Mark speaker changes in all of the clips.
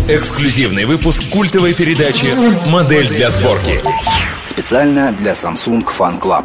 Speaker 1: Эксклюзивный выпуск культовой передачи «Модель для сборки».
Speaker 2: Специально для Samsung Fan Club.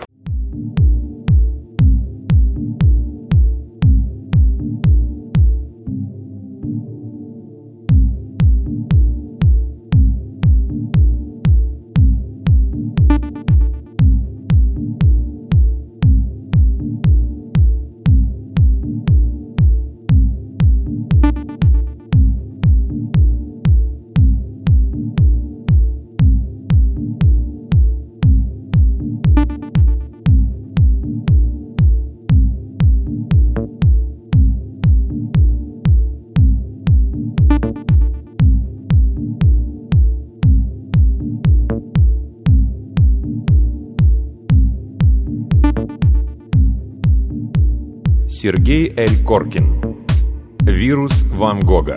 Speaker 3: Сергей Л. Коркин. Вирус Ван Гога.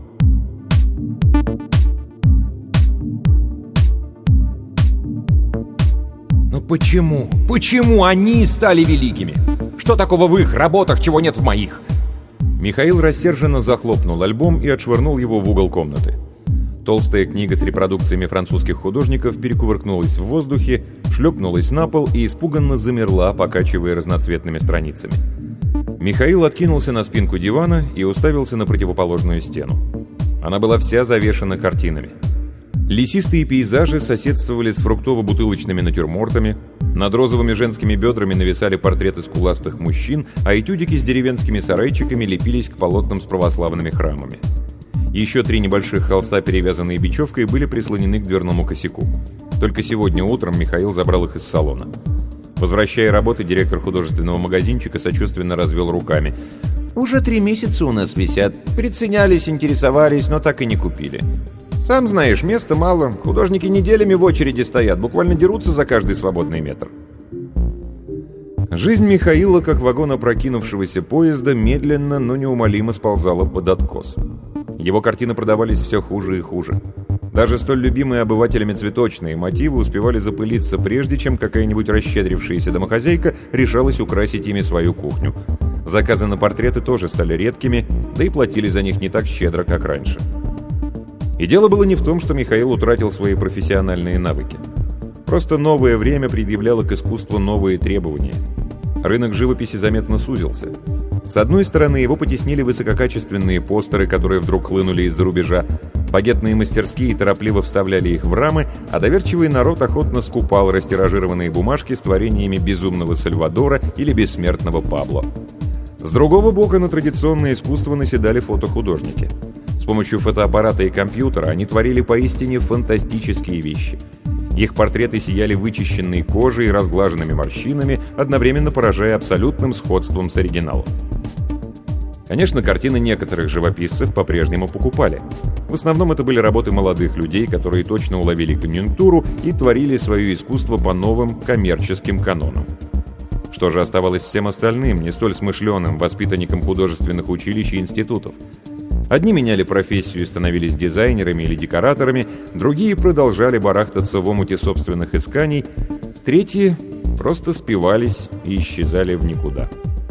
Speaker 4: Но почему? Почему они стали великими? Что такого в их работах, чего нет в моих?
Speaker 3: Михаил рассерженно захлопнул альбом и отшвырнул его в угол комнаты. Толстая книга с репродукциями французских художников перекувыркнулась в воздухе, шлепнулась на пол и испуганно замерла, покачивая разноцветными страницами. Михаил откинулся на спинку дивана и уставился на противоположную стену. Она была вся завешена картинами. Лесистые пейзажи соседствовали с фруктово-бутылочными натюрмортами, над розовыми женскими бедрами нависали портреты скуластых мужчин, а этюдики с деревенскими сарайчиками лепились к полотнам с православными храмами. Еще 3 небольших холста, перевязанные бечевкой, были прислонены к дверному косяку. Только сегодня утром Михаил забрал их из салона. Возвращая работы, директор художественного магазинчика сочувственно развел руками.
Speaker 4: Уже 3 месяца у нас висят. Приценялись, интересовались, но так и не купили. Сам знаешь, места мало. Художники неделями в очереди стоят, буквально дерутся за каждый свободный метр.
Speaker 3: Жизнь Михаила, как вагон опрокинувшегося поезда, медленно, но неумолимо сползала под откос. Его картины продавались все хуже и хуже. Даже столь любимые обывателями цветочные мотивы успевали запылиться, прежде чем какая-нибудь расщедрившаяся домохозяйка решалась украсить ими свою кухню. Заказы на портреты тоже стали редкими, да и платили за них не так щедро, как раньше. И дело было не в том, что Михаил утратил свои профессиональные навыки. Просто новое время предъявляло к искусству новые требования. Рынок живописи заметно сузился. С одной стороны, его потеснили высококачественные постеры, которые вдруг хлынули из-за рубежа. Багетные мастерские торопливо вставляли их в рамы, а доверчивый народ охотно скупал растиражированные бумажки с творениями безумного Сальвадора или бессмертного Пабло. С другого бока на традиционное искусство наседали фотохудожники. С помощью фотоаппарата и компьютера они творили поистине фантастические вещи. Их портреты сияли вычищенной кожей и разглаженными морщинами, одновременно поражая абсолютным сходством с оригиналом. Конечно, картины некоторых живописцев по-прежнему покупали. В основном это были работы молодых людей, которые точно уловили конъюнктуру и творили свое искусство по новым коммерческим канонам. Что же оставалось всем остальным, не столь смышленым воспитанникам художественных училищ и институтов? Одни меняли профессию и становились дизайнерами или декораторами, другие продолжали барахтаться в омуте собственных исканий, третьи просто спивались и исчезали в никуда.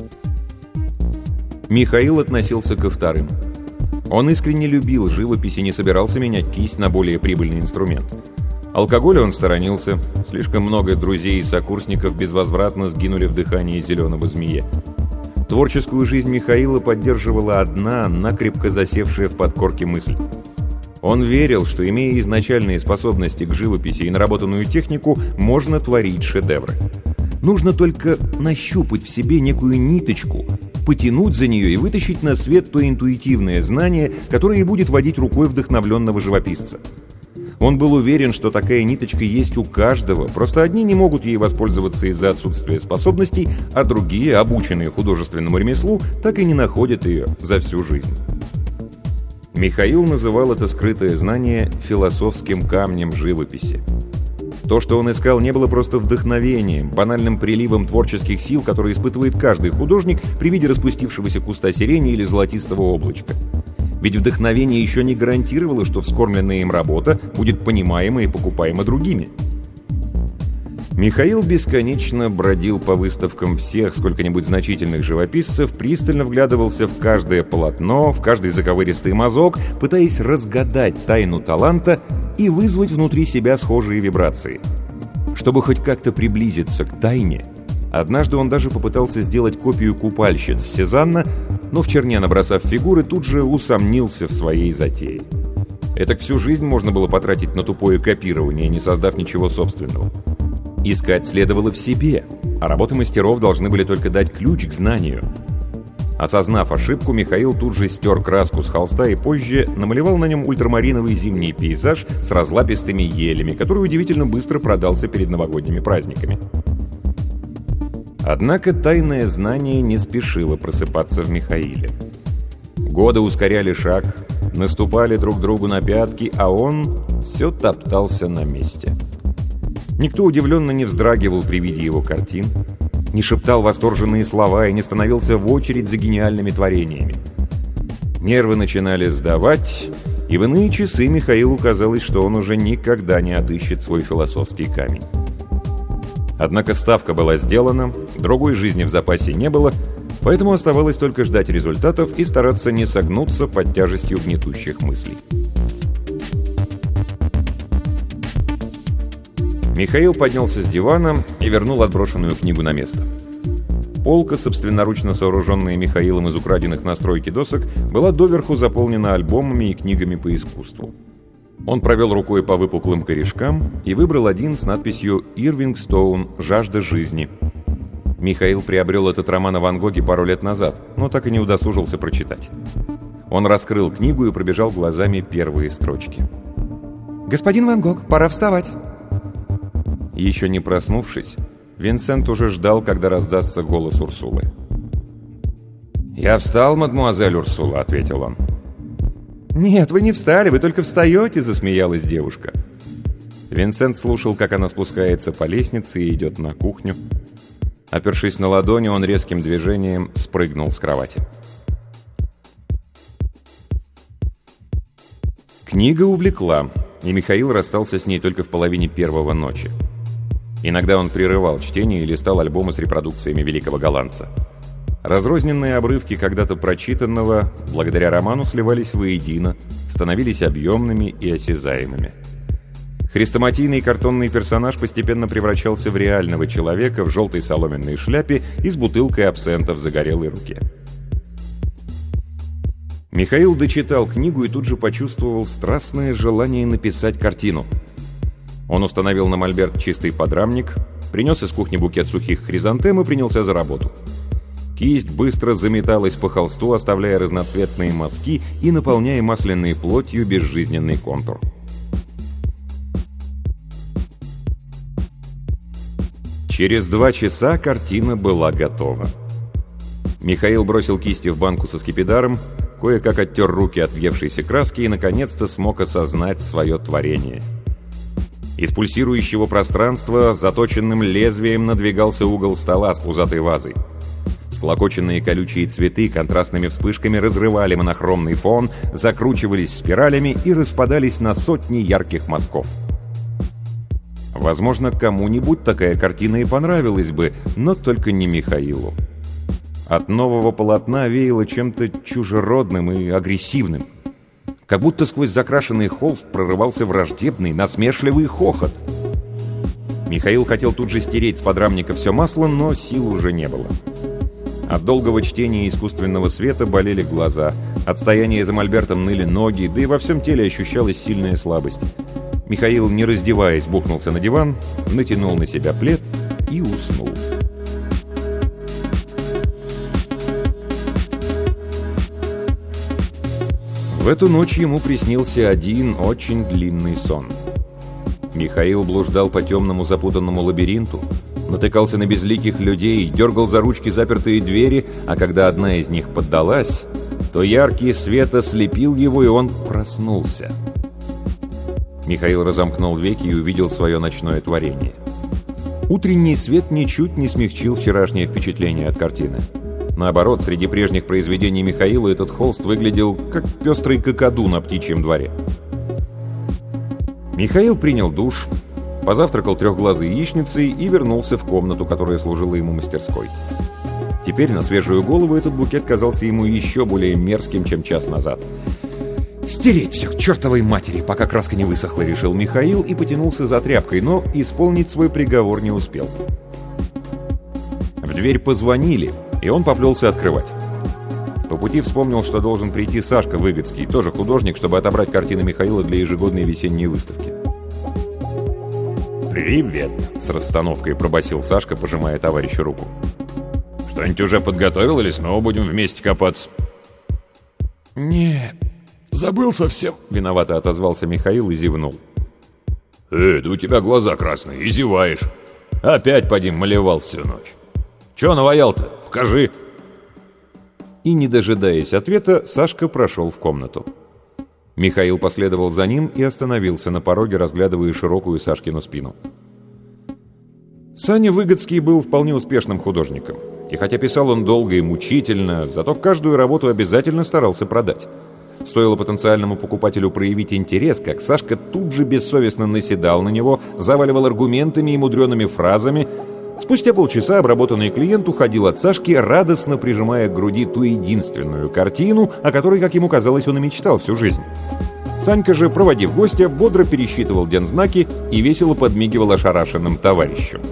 Speaker 3: Михаил относился ко вторым. Он искренне любил живопись и не собирался менять кисть на более прибыльный инструмент. Алкоголя он сторонился, слишком много друзей и сокурсников безвозвратно сгинули в дыхании зеленого змея. Творческую жизнь Михаила поддерживала одна, накрепко засевшая в подкорке мысль. Он верил, что, имея изначальные способности к живописи и наработанную технику, можно творить шедевры. Нужно только нащупать в себе некую ниточку, потянуть за нее и вытащить на свет то интуитивное знание, которое и будет водить рукой вдохновленного живописца. Он был уверен, что такая ниточка есть у каждого, просто одни не могут ей воспользоваться из-за отсутствия способностей, а другие, обученные художественному ремеслу, так и не находят ее за всю жизнь. Михаил называл это скрытое знание философским камнем живописи. То, что он искал, не было просто вдохновением, банальным приливом творческих сил, который испытывает каждый художник при виде распустившегося куста сирени или золотистого облачка. Ведь вдохновение еще не гарантировало, что вскормленная им работа будет понимаема и покупаема другими. Михаил бесконечно бродил по выставкам всех сколько-нибудь значительных живописцев, пристально вглядывался в каждое полотно, в каждый заковыристый мазок, пытаясь разгадать тайну таланта и вызвать внутри себя схожие вибрации. Чтобы хоть как-то приблизиться к тайне, однажды он даже попытался сделать копию купальщиц Сезанна, но в черне набросав фигуры, тут же усомнился в своей затее. Этак всю жизнь можно было потратить на тупое копирование, не создав ничего собственного. Искать следовало в себе, а работы мастеров должны были только дать ключ к знанию. Осознав ошибку, Михаил тут же стер краску с холста и позже намалевал на нем ультрамариновый зимний пейзаж с разлапистыми елями, который удивительно быстро продался перед новогодними праздниками. Однако тайное знание не спешило просыпаться в Михаиле. Годы ускоряли шаг, наступали друг другу на пятки, а он все топтался на месте. Никто удивленно не вздрагивал при виде его картин, не шептал восторженные слова и не становился в очередь за гениальными творениями. Нервы начинали сдавать, и в иные часы Михаилу казалось, что он уже никогда не отыщет свой философский камень. Однако ставка была сделана, другой жизни в запасе не было, поэтому оставалось только ждать результатов и стараться не согнуться под тяжестью гнетущих мыслей. Михаил поднялся с дивана и вернул отброшенную книгу на место. Полка, собственноручно сооруженная Михаилом из украденных на стройке досок, была доверху заполнена альбомами и книгами по искусству. Он провел рукой по выпуклым корешкам и выбрал один с надписью «Ирвинг Стоун. Жажда жизни». Михаил приобрел этот роман о Ван Гоге пару лет назад, но так и не удосужился прочитать. Он раскрыл книгу и пробежал глазами первые строчки. «Господин Ван Гог, пора вставать!» Еще не проснувшись, Винсент уже ждал, когда раздастся голос Урсулы. «Я встал, мадмуазель Урсула», — ответил он. «Нет, вы не встали, вы только встаете», — засмеялась девушка. Винсент слушал, как она спускается по лестнице и идет на кухню. Опершись на ладони, он резким движением спрыгнул с кровати. Книга увлекла, и Михаил расстался с ней только в половине первого ночи. Иногда он прерывал чтение и листал альбомы с репродукциями великого голландца. Разрозненные обрывки когда-то прочитанного, благодаря роману, сливались воедино, становились объемными и осязаемыми. Хрестоматийный картонный персонаж постепенно превращался в реального человека в желтой соломенной шляпе и с бутылкой абсента в загорелой руке. Михаил дочитал книгу и тут же почувствовал страстное желание написать картину. Он установил на мольберт чистый подрамник, принес из кухни букет сухих хризантем и принялся за работу. Кисть быстро заметалась по холсту, оставляя разноцветные мазки и наполняя масляной плотью безжизненный контур. Через 2 часа картина была готова. Михаил бросил кисти в банку со скипидаром, кое-как оттер руки от въевшейся краски и, наконец-то, смог осознать свое творение. Из пульсирующего пространства заточенным лезвием надвигался угол стола с пузатой вазой. Склокоченные колючие цветы контрастными вспышками разрывали монохромный фон, закручивались спиралями и распадались на сотни ярких мазков. Возможно, кому-нибудь такая картина и понравилась бы, но только не Михаилу. От нового полотна веяло чем-то чужеродным и агрессивным. Как будто сквозь закрашенный холст прорывался враждебный, насмешливый хохот. Михаил хотел тут же стереть с подрамника все масло, но сил уже не было. От долгого чтения искусственного света болели глаза, от стояния за мольбертом ныли ноги, да и во всем теле ощущалась сильная слабость. Михаил, не раздеваясь, бухнулся на диван, натянул на себя плед и уснул. В эту ночь ему приснился один очень длинный сон. Михаил блуждал по темному запутанному лабиринту, натыкался на безликих людей, дергал за ручки запертые двери, а когда одна из них поддалась, то яркий свет ослепил его, и он проснулся. Михаил разомкнул веки и увидел свое ночное творение. Утренний свет ничуть не смягчил вчерашнее впечатление от картины. Наоборот, среди прежних произведений Михаила этот холст выглядел как пестрый какаду на птичьем дворе. Михаил принял душ, позавтракал трехглазой яичницей и вернулся в комнату, которая служила ему мастерской. Теперь на свежую голову этот букет казался ему еще более мерзким, чем час назад. «Стереть все к чертовой матери, пока краска не высохла», — решил Михаил и потянулся за тряпкой, но исполнить свой приговор не успел. В дверь позвонили, и он поплелся открывать. По пути вспомнил, что должен прийти Сашка Выгодский, тоже художник, чтобы отобрать картины Михаила для ежегодной весенней выставки. «Привет!» — с расстановкой пробасил Сашка, пожимая товарищу руку. «Что-нибудь уже подготовил или снова будем вместе копаться?» «Нет, забыл совсем», — виновато отозвался Михаил и зевнул. «Да у тебя глаза красные, и зеваешь. Опять поди малевал всю ночь. Чего наваял-то? Покажи!» И, не дожидаясь ответа, Сашка прошел в комнату. Михаил последовал за ним и остановился на пороге, разглядывая широкую Сашкину спину. Саня Выгодский был вполне успешным художником. И хотя писал он долго и мучительно, зато каждую работу обязательно старался продать. Стоило потенциальному покупателю проявить интерес, как Сашка тут же бессовестно наседал на него, заваливал аргументами и мудреными фразами. Спустя полчаса обработанный клиент уходил от Сашки, радостно прижимая к груди ту единственную картину, о которой, как ему казалось, он и мечтал всю жизнь. Санька же, проводив гостя, бодро пересчитывал дензнаки и весело подмигивал ошарашенным товарищам.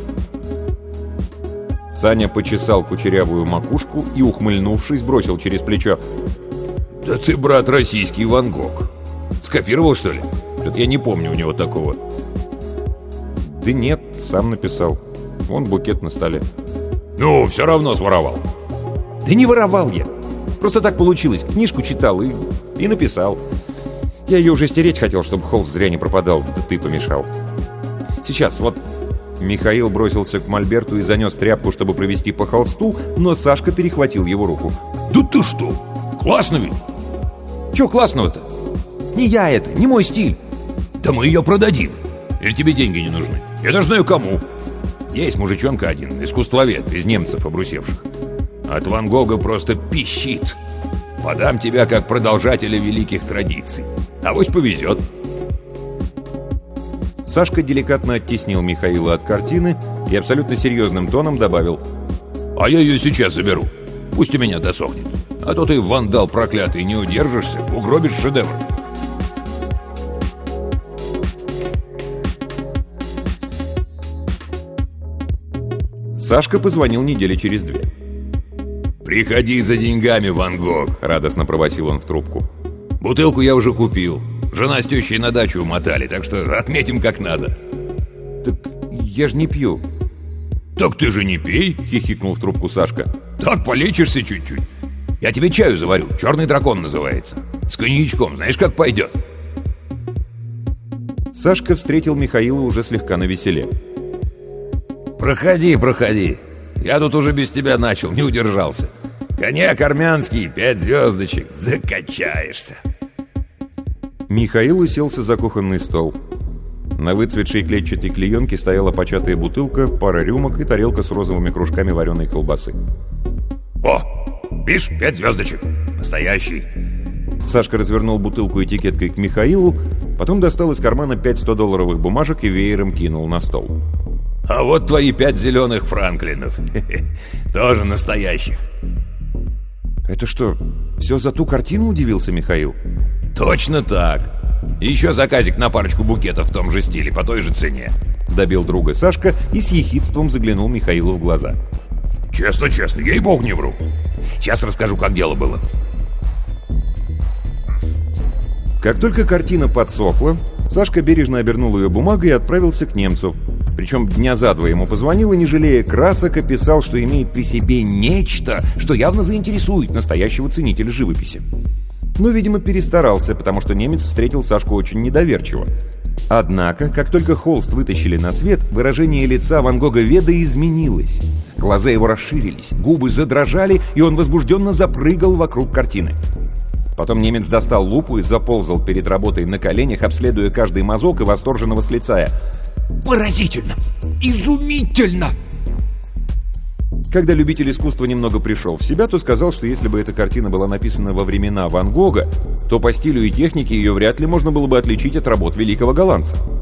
Speaker 3: Саня почесал кучерявую макушку и, ухмыльнувшись, бросил через плечо: «Да ты, брат, российский Ван Гог. Скопировал, что ли? Что-то я не помню у него такого». «Да нет, сам написал. Вон букет на столе». «Ну, все равно своровал». «Да не воровал я. Просто так получилось. Книжку читал и написал. Я ее уже стереть хотел, чтобы холст зря не пропадал, да ты помешал. Сейчас, вот...» Михаил бросился к мольберту и занес тряпку, чтобы провести по холсту, но Сашка перехватил его руку. «Да ты что? Классно ведь!» «Чего классного-то? Не я это, не мой стиль!» «Да мы ее продадим! Или тебе деньги не нужны? Я даже знаю кому!» «Есть мужичонка один, искусствовед, из немцев обрусевших. От Ван Гога просто пищит. Подам тебя как продолжателя великих традиций. Авось повезет!» Сашка деликатно оттеснил Михаила от картины и абсолютно серьезным тоном добавил: «А я ее сейчас заберу. Пусть у меня досохнет. А то ты, вандал проклятый, не удержишься, угробишь шедевр». Сашка позвонил недели через 2. «Приходи за деньгами, Ван Гог», — радостно пробасил он в трубку. «Бутылку я уже купил. Жена с тещей на дачу умотали, так что отметим как надо». «Так я же не пью». «Так ты же не пей», — хихикнул в трубку Сашка. «Так полечишься чуть-чуть. Я тебе чаю заварю, «Черный дракон» называется. С коньячком, знаешь, как пойдет». Сашка встретил Михаила уже слегка навеселе. «Проходи, проходи. Я тут уже без тебя начал, не удержался. Коньяк армянский, 5 звездочек, закачаешься». Михаил уселся за кухонный стол. На выцветшей клетчатой клеенке стояла початая бутылка, пара рюмок и тарелка с розовыми кружками вареной колбасы. «О, видишь, 5 звездочек. Настоящий». Сашка развернул бутылку этикеткой к Михаилу, потом достал из кармана 5 100-долларовых бумажек и веером кинул на стол. «А вот твои 5 зеленых франклинов. Тоже настоящих». «Это что, все за ту картину?» — удивился Михаил. «Точно так. И еще заказик на парочку букетов в том же стиле, по той же цене», — добил друга Сашка и с ехидством заглянул Михаилу в глаза. «Честно, честно, ей-богу не вру. Сейчас расскажу, как дело было». Как только картина подсохла, Сашка бережно обернул ее бумагой и отправился к немцу. Причем дня за 2 ему позвонил и, не жалея красок, описал, что имеет при себе нечто, что явно заинтересует настоящего ценителя живописи. Но, видимо, перестарался, потому что немец встретил Сашку очень недоверчиво. Однако, как только холст вытащили на свет, выражение лица Ван Гога-веда изменилось. Глаза его расширились, губы задрожали, и он возбужденно запрыгал вокруг картины. Потом немец достал лупу и заползал перед работой на коленях, обследуя каждый мазок и восторженно восклицая: «Поразительно! Изумительно!» Когда любитель искусства немного пришел в себя, то сказал, что если бы эта картина была написана во времена Ван Гога, то по стилю и технике ее вряд ли можно было бы отличить от работ великого голландца.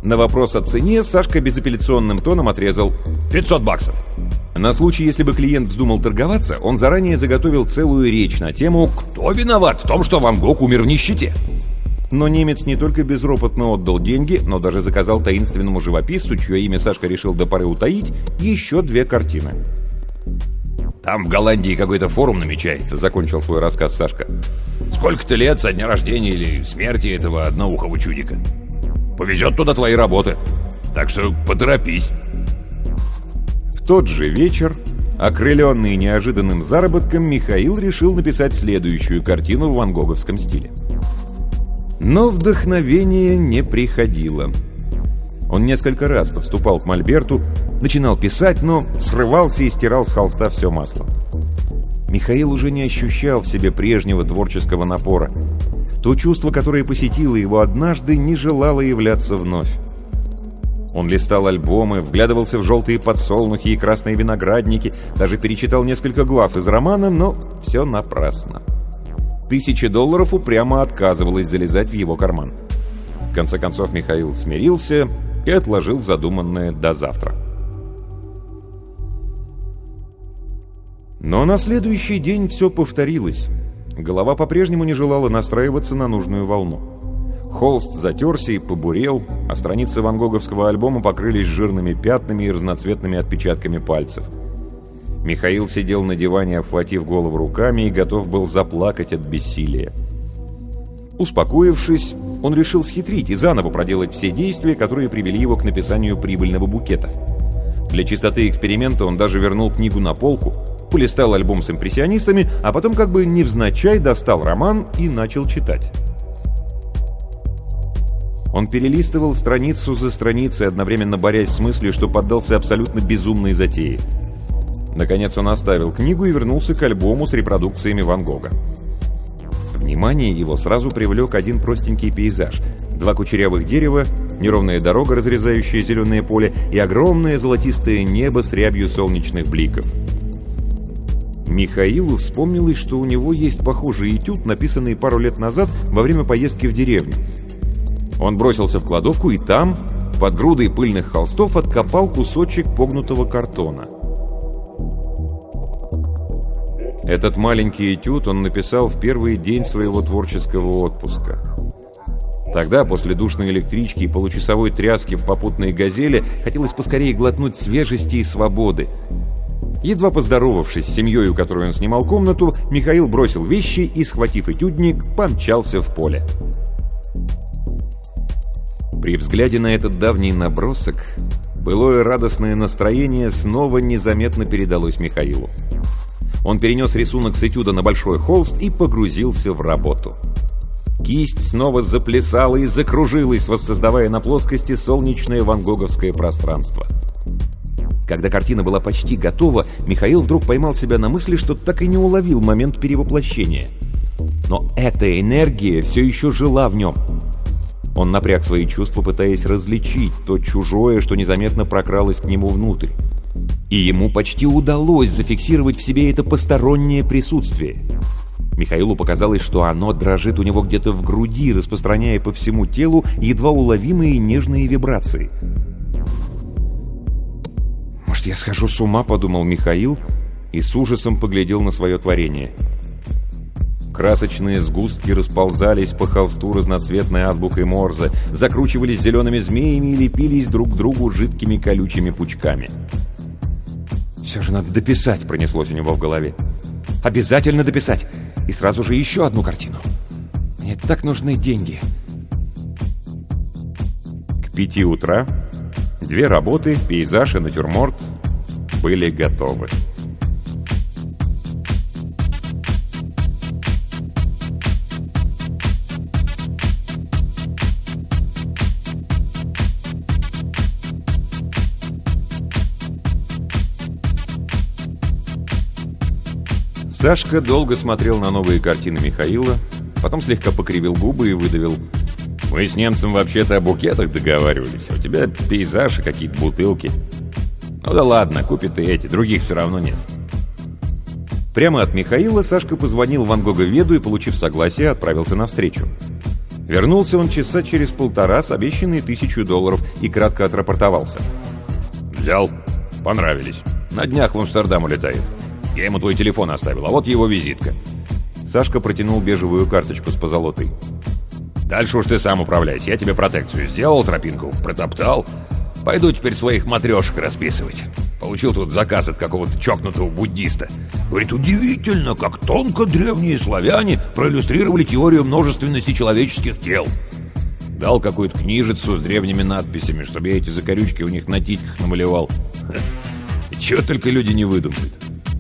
Speaker 3: На вопрос о цене Сашка безапелляционным тоном отрезал $500. На случай, если бы клиент вздумал торговаться, он заранее заготовил целую речь на тему «Кто виноват в том, что Ван Гог умер в нищете?». Но немец не только безропотно отдал деньги, но даже заказал таинственному живописцу, чье имя Сашка решил до поры утаить, еще 2 картины. «Там в Голландии какой-то форум намечается», — закончил свой рассказ Сашка. «Сколько-то лет со дня рождения или смерти этого одноухого чудика. Повезет туда твои работы, так что поторопись». В тот же вечер, окрыленный неожиданным заработком, Михаил решил написать следующую картину в ван-гоговском стиле. Но вдохновение не приходило. Он несколько раз подступал к мольберту, начинал писать, но срывался и стирал с холста все масло. Михаил уже не ощущал в себе прежнего творческого напора. То чувство, которое посетило его однажды, не желало являться вновь. Он листал альбомы, вглядывался в желтые подсолнухи и красные виноградники, даже перечитал несколько глав из романа, но все напрасно. $1000 упрямо отказывалось залезать в его карман. В конце концов Михаил смирился и отложил задуманное до завтра. Но на следующий день все повторилось. Голова по-прежнему не желала настраиваться на нужную волну. Холст затерся и побурел, а страницы ван-гоговского альбома покрылись жирными пятнами и разноцветными отпечатками пальцев. Михаил сидел на диване, обхватив голову руками, и готов был заплакать от бессилия. Успокоившись, он решил схитрить и заново проделать все действия, которые привели его к написанию прибыльного букета. Для чистоты эксперимента он даже вернул книгу на полку, полистал альбом с импрессионистами, а потом как бы невзначай достал роман и начал читать. Он перелистывал страницу за страницей, одновременно борясь с мыслью, что поддался абсолютно безумной затее. Наконец он оставил книгу и вернулся к альбому с репродукциями Ван Гога. Внимание его сразу привлек один простенький пейзаж. 2 кучерявых дерева, неровная дорога, разрезающая зеленое поле, и огромное золотистое небо с рябью солнечных бликов. Михаилу вспомнилось, что у него есть похожий этюд, написанный пару лет назад во время поездки в деревню. Он бросился в кладовку и там, под грудой пыльных холстов, откопал кусочек погнутого картона. Этот маленький этюд он написал в первый день своего творческого отпуска. Тогда, после душной электрички и получасовой тряски в попутной «Газели», хотелось поскорее глотнуть свежести и свободы. Едва поздоровавшись с семьей, у которой он снимал комнату, Михаил бросил вещи и, схватив этюдник, помчался в поле. При взгляде на этот давний набросок, былое радостное настроение снова незаметно передалось Михаилу. Он перенес рисунок с этюда на большой холст и погрузился в работу. Кисть снова заплясала и закружилась, воссоздавая на плоскости солнечное ван-гоговское пространство. Когда картина была почти готова, Михаил вдруг поймал себя на мысли, что так и не уловил момент перевоплощения. Но эта энергия все еще жила в нем. Он напряг свои чувства, пытаясь различить то чужое, что незаметно прокралось к нему внутрь. И ему почти удалось зафиксировать в себе это постороннее присутствие. Михаилу показалось, что оно дрожит у него где-то в груди, распространяя по всему телу едва уловимые нежные вибрации. «Может, я схожу с ума?» — подумал Михаил и с ужасом поглядел на свое творение. Красочные сгустки расползались по холсту разноцветной азбукой Морзе, закручивались зелеными змеями и лепились друг к другу жидкими колючими пучками. «Все же надо дописать», — пронеслось у него в голове. «Обязательно дописать! И сразу же еще одну картину. Мне так нужны деньги». К 5 утра 2 работы, пейзаж и натюрморт, были готовы. Сашка долго смотрел на новые картины Михаила, потом слегка покривил губы и выдавил: «Мы с немцем вообще-то о букетах договаривались, а у тебя пейзаж и какие-то бутылки. Ну да ладно, купит и эти, других все равно нет». Прямо от Михаила Сашка позвонил ван-гоговеду и, получив согласие, отправился навстречу. Вернулся он часа через полтора с обещанной $1000 и кратко отрапортовался. «Взял. Понравились. На днях в Амстердам улетает. Я ему твой телефон оставил, а вот его визитка». Сашка протянул бежевую карточку с позолотой. «Дальше уж ты сам управляйся. Я тебе протекцию сделал, тропинку протоптал. Пойду теперь своих матрешек расписывать. Получил тут заказ от какого-то чокнутого буддиста. Говорит, удивительно, как тонко древние славяне проиллюстрировали теорию множественности человеческих тел. Дал какую-то книжицу с древними надписями, чтобы я эти закорючки у них на титьках намалевал. И чего только люди не выдумают».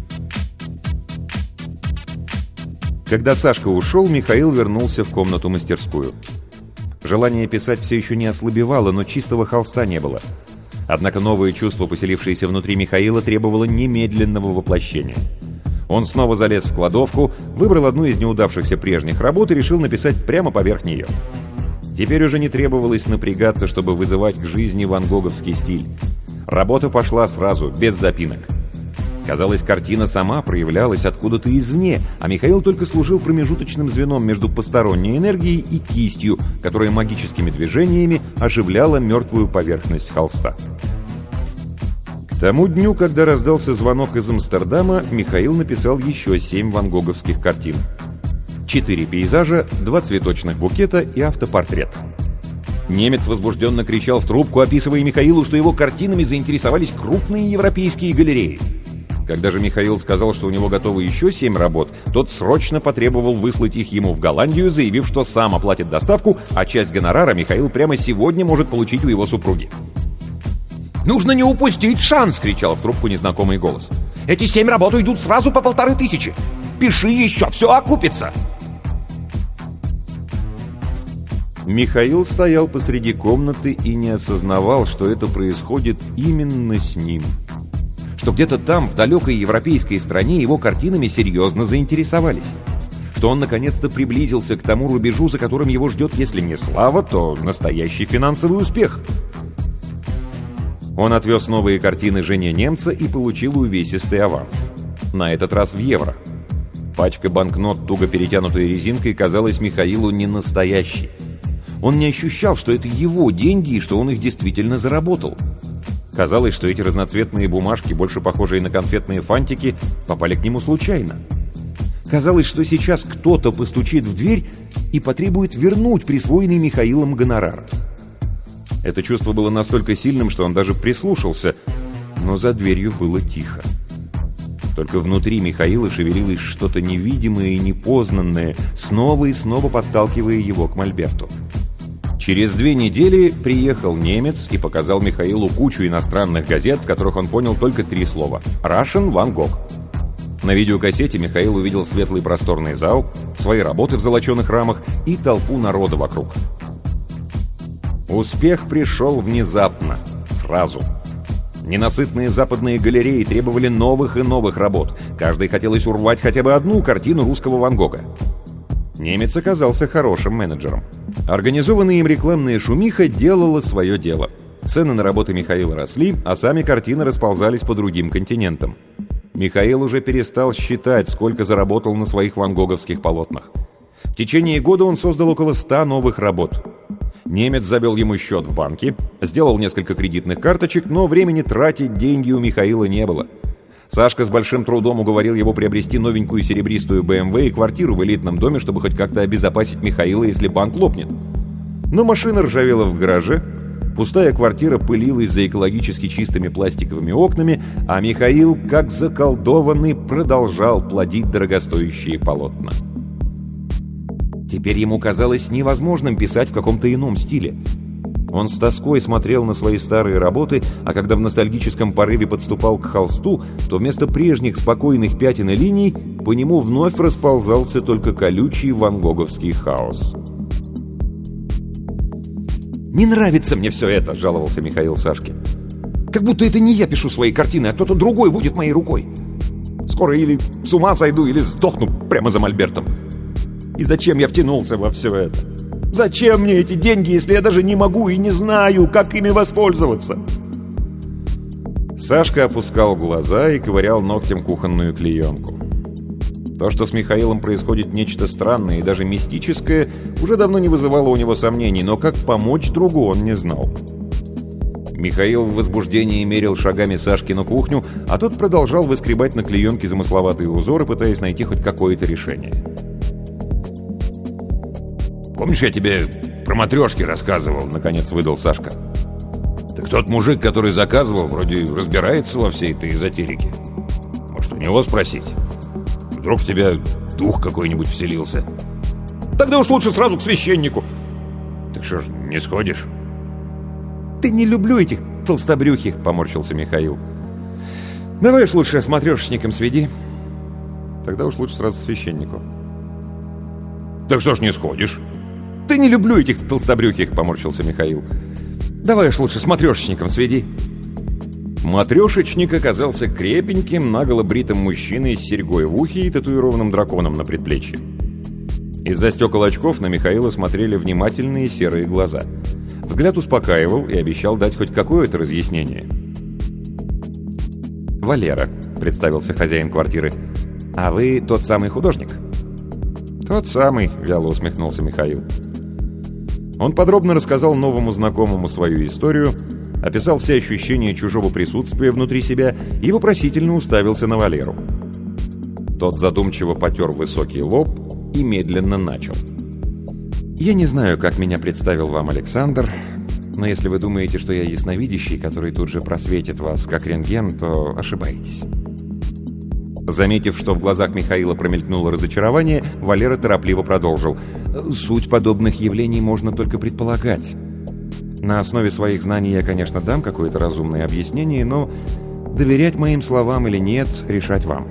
Speaker 4: Когда Сашка ушел, Михаил вернулся в комнату-мастерскую. Желание писать все еще не ослабевало, но чистого холста не было. Однако новое чувство, поселившееся внутри Михаила, требовало немедленного воплощения. Он снова залез в кладовку, выбрал одну из неудавшихся прежних работ и решил написать прямо поверх нее. Теперь уже не требовалось напрягаться, чтобы вызывать к жизни ван-гоговский стиль. Работа пошла сразу, без запинок. Казалось, картина сама проявлялась откуда-то извне, а Михаил только служил промежуточным звеном между посторонней энергией и кистью, которая магическими движениями оживляла мертвую поверхность холста. К тому дню, когда раздался звонок из Амстердама, Михаил написал еще 7 ван-гоговских картин. 4 пейзажа, 2 цветочных букета и автопортрет. Немец возбужденно кричал в трубку, описывая Михаилу, что его картинами заинтересовались крупные европейские галереи. Когда же Михаил сказал, что у него готовы еще 7 работ, тот срочно потребовал выслать их ему в Голландию, заявив, что сам оплатит доставку, а часть гонорара Михаил прямо сегодня может получить у его супруги. «Нужно не упустить шанс!» — кричал в трубку незнакомый голос. «Эти 7 работ идут сразу по 1500! Пиши еще, все окупится!» Михаил стоял посреди комнаты и не осознавал, что это происходит именно с ним. Что где-то там, в далекой европейской стране, его картинами серьезно заинтересовались. Что он наконец-то приблизился к тому рубежу, за которым его ждет, если не слава, то настоящий финансовый успех. Он отвез новые картины жене немца и получил увесистый аванс. На этот раз в евро. Пачка банкнот, туго перетянутой резинкой, казалась Михаилу не настоящей. Он не ощущал, что это его деньги и что он их действительно заработал. Казалось, что эти разноцветные бумажки, больше похожие на конфетные фантики, попали к нему случайно. Казалось, что сейчас кто-то постучит в дверь и потребует вернуть присвоенный Михаилом гонорар. Это чувство было настолько сильным, что он даже прислушался, но за дверью было тихо. Только внутри Михаила шевелилось что-то невидимое и непознанное, снова и снова подталкивая его к мольберту. Через 2 недели приехал немец и показал Михаилу кучу иностранных газет, в которых он понял только 3 слова «Russian Van Gogh». На видеокассете Михаил увидел светлый просторный зал, свои работы в золоченых рамах и толпу народа вокруг. Успех пришел внезапно, сразу. Ненасытные западные галереи требовали новых и новых работ. Каждой хотелось урвать хотя бы одну картину русского Ван Гога. Немец оказался хорошим менеджером. Организованная им рекламная шумиха делала свое дело. Цены на работы Михаила росли, а сами картины расползались по другим континентам. Михаил уже перестал считать, сколько заработал на своих ван-гоговских полотнах. В течение года он создал около 100 новых работ. Немец завел ему счет в банке, сделал несколько кредитных карточек, но времени тратить деньги у Михаила не было. Сашка с большим трудом уговорил его приобрести новенькую серебристую BMW и квартиру в элитном доме, чтобы хоть как-то обезопасить Михаила, если банк лопнет. Но машина ржавела в гараже, пустая квартира пылилась за экологически чистыми пластиковыми окнами, а Михаил, как заколдованный, продолжал плодить дорогостоящие полотна. Теперь ему казалось невозможным писать в каком-то ином стиле. Он с тоской смотрел на свои старые работы, а когда в ностальгическом порыве подступал к холсту, то вместо прежних спокойных пятен и линий по нему вновь расползался только колючий ван-гоговский хаос. «Не нравится мне все это», — жаловался Михаил Сашке. «Как будто это не я пишу свои картины, а кто-то другой будет моей рукой. Скоро или с ума сойду, или сдохну прямо за мольбертом. И зачем я втянулся во все это? Зачем мне эти деньги, если я даже не могу и не знаю, как ими воспользоваться?» Сашка опускал глаза и ковырял ногтем кухонную клеенку.
Speaker 3: То, что с Михаилом происходит нечто странное и даже мистическое, уже давно не вызывало у него сомнений, но как помочь другу он не знал. Михаил в возбуждении мерил шагами Сашкину кухню, а тот продолжал выскребать на клеенке замысловатые узоры, пытаясь найти хоть какое-то решение.
Speaker 4: «Помнишь, я тебе про матрешки рассказывал?» — наконец выдал Сашка. «Так тот мужик, который заказывал, вроде разбирается во всей этой эзотерике. Может, у него спросить? Вдруг в тебя дух какой-нибудь вселился?»
Speaker 3: «Тогда уж лучше сразу к священнику».
Speaker 4: «Так что ж, не сходишь?»
Speaker 3: «Ты не люблю этих толстобрюхих», — поморщился Михаил. «Давай уж лучше с матрешечником сведи». «Тогда уж лучше сразу к священнику».
Speaker 4: «Так что ж не сходишь?»
Speaker 3: «Ты не люблю этих толстобрюхих», — поморщился Михаил. «Давай уж лучше с матрешечником сведи». Матрешечник оказался крепеньким, наголо бритым мужчиной с серьгой в ухе и татуированным драконом на предплечье. Из-за стекол очков на Михаила смотрели внимательные серые глаза. Взгляд успокаивал и обещал дать хоть какое-то разъяснение. «Валера», — представился хозяин квартиры. «А вы тот самый художник?» «Тот самый», — вяло усмехнулся Михаил. Он подробно рассказал новому знакомому свою историю, описал все ощущения чужого присутствия внутри себя и вопросительно уставился на Валеру. Тот задумчиво потер высокий лоб и медленно начал. «Я не знаю, как меня представил вам Александр, но если вы думаете, что я ясновидящий, который тут же просветит вас как рентген, то ошибаетесь». Заметив, что в глазах Михаила промелькнуло разочарование, Валера торопливо продолжил. «Суть подобных явлений можно только предполагать. На основе своих знаний я, конечно, дам какое-то разумное объяснение, но доверять моим словам или нет, решать вам.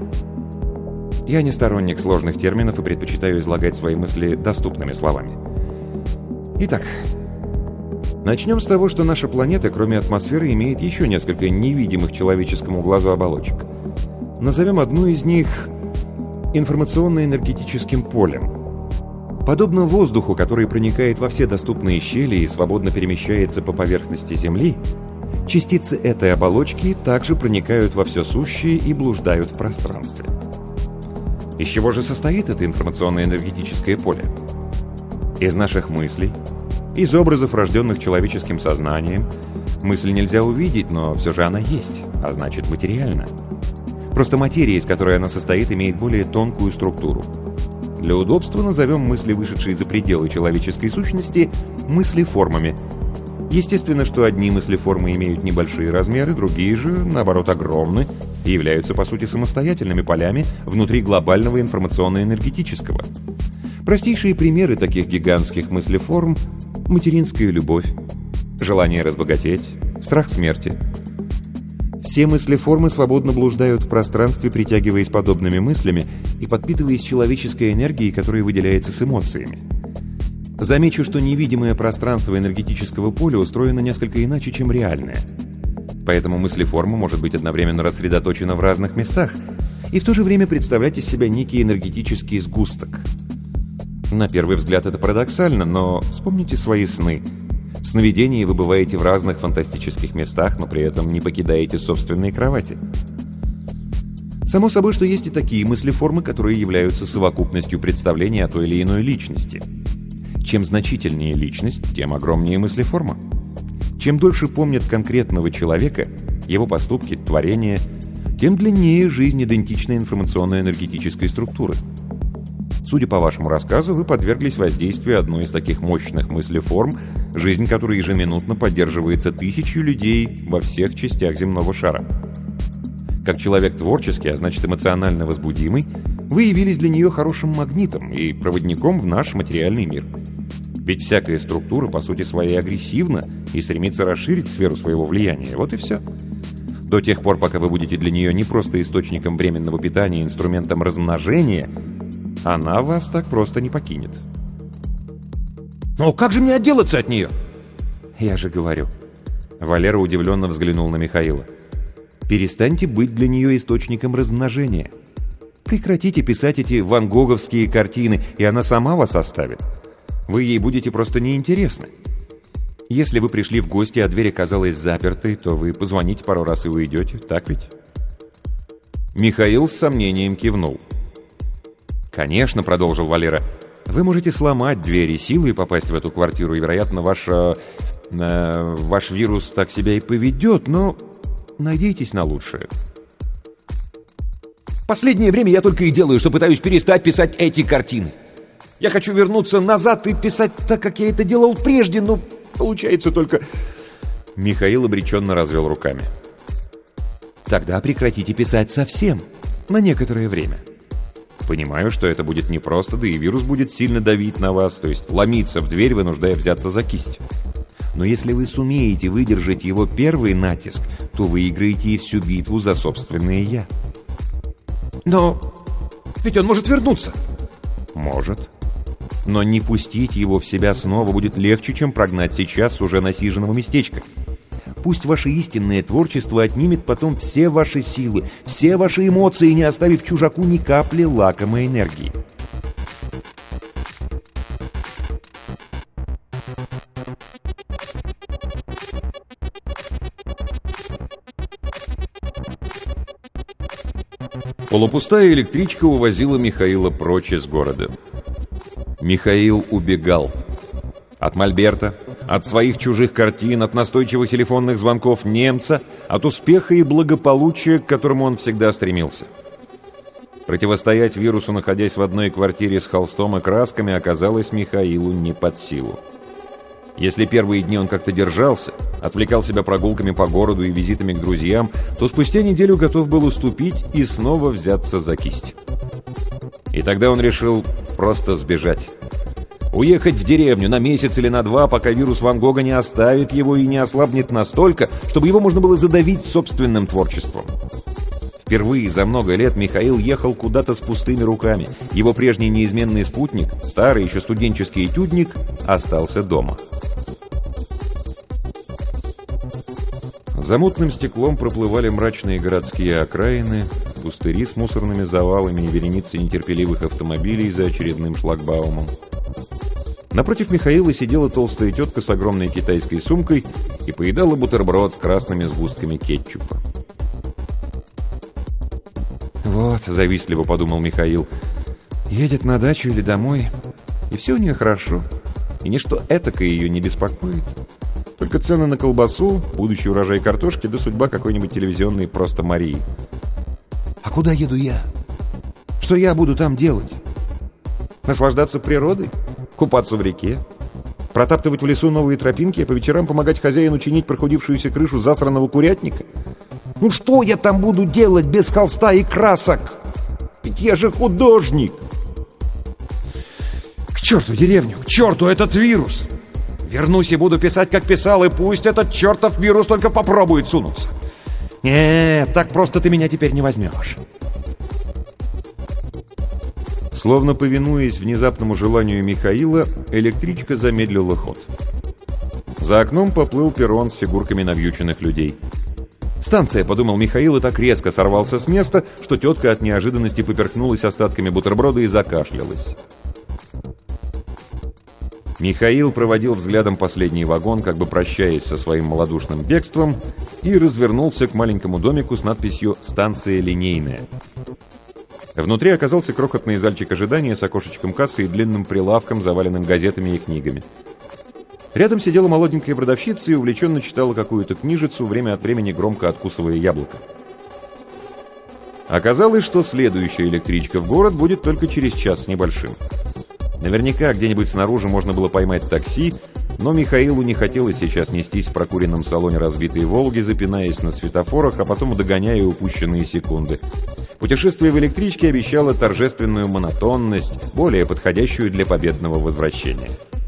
Speaker 3: Я не сторонник сложных терминов и предпочитаю излагать свои мысли доступными словами. Итак, начнем с того, что наша планета, кроме атмосферы, имеет еще несколько невидимых человеческому глазу оболочек. Назовем одну из них информационно-энергетическим полем. Подобно воздуху, который проникает во все доступные щели и свободно перемещается по поверхности Земли, частицы этой оболочки также проникают во все сущее и блуждают в пространстве. Из чего же состоит это информационно-энергетическое поле? Из наших мыслей, из образов, рожденных человеческим сознанием. Мысль нельзя увидеть, но все же она есть, а значит материальна. Просто материя, из которой она состоит, имеет более тонкую структуру. Для удобства назовем мысли, вышедшие за пределы человеческой сущности, мыслеформами. Естественно, что одни мыслеформы имеют небольшие размеры, другие же, наоборот, огромны и являются, по сути, самостоятельными полями внутри глобального информационно-энергетического. Простейшие примеры таких гигантских мыслеформ – материнская любовь, желание разбогатеть, страх смерти. Все мыслеформы свободно блуждают в пространстве, притягиваясь подобными мыслями и подпитываясь человеческой энергией, которая выделяется с эмоциями. Замечу, что невидимое пространство энергетического поля устроено несколько иначе, чем реальное. Поэтому мыслеформа может быть одновременно рассредоточена в разных местах и в то же время представлять из себя некий энергетический сгусток. На первый взгляд это парадоксально, но вспомните свои сны. В сновидении вы бываете в разных фантастических местах, но при этом не покидаете собственные кровати. Само собой, что есть и такие мыслеформы, которые являются совокупностью представлений о той или иной личности. Чем значительнее личность, тем огромнее мыслеформа. Чем дольше помнят конкретного человека, его поступки, творения, тем длиннее жизнь идентичной информационно-энергетической структуры. Судя по вашему рассказу, вы подверглись воздействию одной из таких мощных мыслеформ, жизнь которой ежеминутно поддерживается тысячью людей во всех частях земного шара. Как человек творческий, а значит эмоционально возбудимый, вы явились для нее хорошим магнитом и проводником в наш материальный мир. Ведь всякая структура, по сути своей, агрессивна и стремится расширить сферу своего влияния. Вот и все. До тех пор, пока вы будете для нее не просто источником временного питания, инструментом размножения, она вас так просто не покинет.
Speaker 4: «Но как же мне отделаться от нее?»
Speaker 3: «Я же говорю». Валера удивленно взглянул на Михаила. «Перестаньте быть для нее источником размножения. Прекратите писать эти ван-гоговские картины, и она сама вас оставит. Вы ей будете просто неинтересны. Если вы пришли в гости, а дверь оказалась запертой, то вы позвоните пару раз и уйдете, так ведь?» Михаил с сомнением кивнул. «Конечно», — продолжил Валера, — «вы можете сломать двери силой и попасть в эту квартиру, и, вероятно, ваш вирус так себя и поведет, но надейтесь на лучшее».
Speaker 4: «Последнее время я только и делаю, что пытаюсь перестать писать эти картины. Я хочу вернуться назад и писать так, как я это делал прежде, но получается только...»
Speaker 3: Михаил обреченно развел руками.
Speaker 4: «Тогда прекратите писать совсем, на некоторое время».
Speaker 3: «Понимаю, что это будет непросто, да и вирус будет сильно давить на вас, то есть ломиться в дверь, вынуждая взяться за кисть.
Speaker 4: Но если вы сумеете выдержать его первый натиск, то выиграете и всю битву за собственное «я».
Speaker 3: «Но ведь он может вернуться!»
Speaker 4: «Может. Но не пустить его в себя снова будет легче, чем прогнать сейчас с уже насиженного местечка. Пусть ваше истинное творчество отнимет потом все ваши силы, все ваши эмоции, не оставив чужаку ни капли лакомой энергии».
Speaker 3: Полупустая электричка увозила Михаила прочь из города. Михаил убегал. От мольберта, от своих чужих картин, от настойчивых телефонных звонков немца, от успеха и благополучия, к которому он всегда стремился. Противостоять вирусу, находясь в одной квартире с холстом и красками, оказалось Михаилу не под силу. Если первые дни он как-то держался, отвлекал себя прогулками по городу и визитами к друзьям, то спустя неделю готов был уступить и снова взяться за кисть. И тогда он решил просто сбежать. Уехать в деревню на месяц или на 2, пока вирус Ван Гога не оставит его и не ослабнет настолько, чтобы его можно было задавить собственным творчеством. Впервые за много лет Михаил ехал куда-то с пустыми руками. Его прежний неизменный спутник, старый еще студенческий этюдник, остался дома. За мутным стеклом проплывали мрачные городские окраины, пустыри с мусорными завалами и вереницей нетерпеливых автомобилей за очередным шлагбаумом. Напротив Михаила сидела толстая тетка с огромной китайской сумкой и поедала бутерброд с красными сгустками кетчупа. «Вот», — завистливо подумал Михаил, — «едет на дачу или домой, и все у нее хорошо, и ничто этакое ее не беспокоит. Только цены на колбасу, будущий урожай картошки, да судьба какой-нибудь телевизионной просто Марии. А куда еду я? Что я буду там делать? Наслаждаться природой? Купаться в реке? Протаптывать в лесу новые тропинки, а по вечерам помогать хозяину чинить прохудившуюся крышу засранного курятника? Ну что я там буду делать без холста и красок? Ведь я же художник!» «К черту деревню! К черту этот вирус! Вернусь и буду писать, как писал, и пусть этот чертов вирус только попробует сунуться! Нет, так просто ты меня теперь не возьмешь!» Словно повинуясь внезапному желанию Михаила, электричка замедлила ход. За окном поплыл перрон с фигурками навьюченных людей. «Станция», — подумал Михаил, и так резко сорвался с места, что тетка от неожиданности поперхнулась остатками бутерброда и закашлялась. Михаил проводил взглядом последний вагон, как бы прощаясь со своим малодушным бегством, и развернулся к маленькому домику с надписью «Станция линейная». Внутри оказался крохотный зальчик ожидания с окошечком кассы и длинным прилавком, заваленным газетами и книгами. Рядом сидела молоденькая продавщица и увлеченно читала какую-то книжицу, время от времени громко откусывая яблоко. Оказалось, что следующая электричка в город будет только через час с небольшим. Наверняка где-нибудь снаружи можно было поймать такси, но Михаилу не хотелось сейчас нестись в прокуренном салоне разбитой «Волги», запинаясь на светофорах, а потом догоняя упущенные секунды. Путешествие в электричке обещало торжественную монотонность, более подходящую для победного возвращения.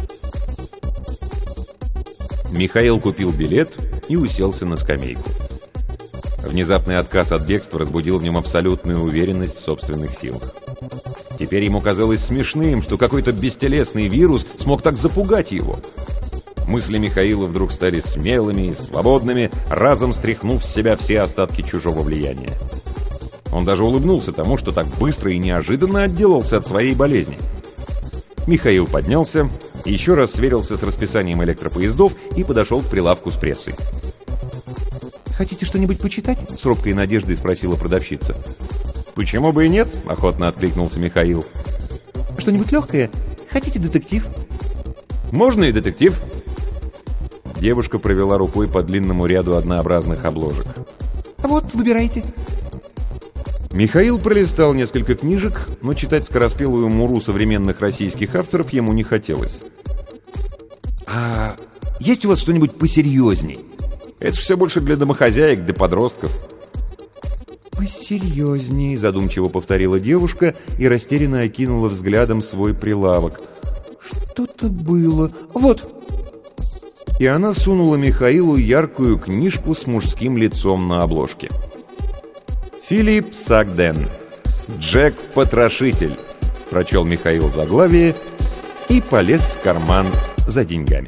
Speaker 3: Михаил купил билет и уселся на скамейку. Внезапный отказ от бегства разбудил в нем абсолютную уверенность в собственных силах. Теперь ему казалось смешным, что какой-то бестелесный вирус смог так запугать его. Мысли Михаила вдруг стали смелыми и свободными, разом стряхнув с себя все остатки чужого влияния. Он даже улыбнулся тому, что так быстро и неожиданно отделался от своей болезни. Михаил поднялся, еще раз сверился с расписанием электропоездов и подошел к прилавку с прессой. «Хотите что-нибудь почитать?» — с робкой надеждой спросила продавщица. «Почему бы и нет?» — охотно откликнулся Михаил.
Speaker 5: Что-нибудь легкое? Хотите детектив?»
Speaker 3: «Можно и детектив». Девушка провела рукой по длинному ряду однообразных обложек.
Speaker 5: «Вот, выбирайте».
Speaker 3: Михаил пролистал несколько книжек, но читать скороспелую муру современных российских авторов ему не хотелось.
Speaker 4: «А есть у вас что-нибудь посерьезней?»
Speaker 3: Это все больше для домохозяек, для подростков.
Speaker 4: «Посерьезней», — задумчиво повторила девушка и растерянно окинула взглядом свой прилавок. «Что-то было. Вот!»
Speaker 3: И она сунула Михаилу яркую книжку с мужским лицом на обложке. «Филипп Сагден. Джек-потрошитель», — прочел Михаил заглавие и полез в карман за деньгами.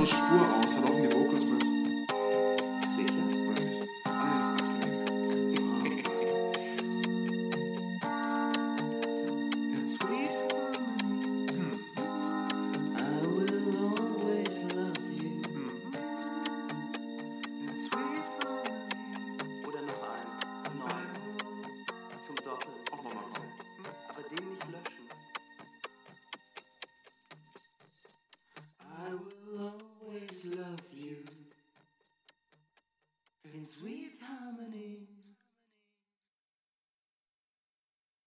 Speaker 6: Spur aus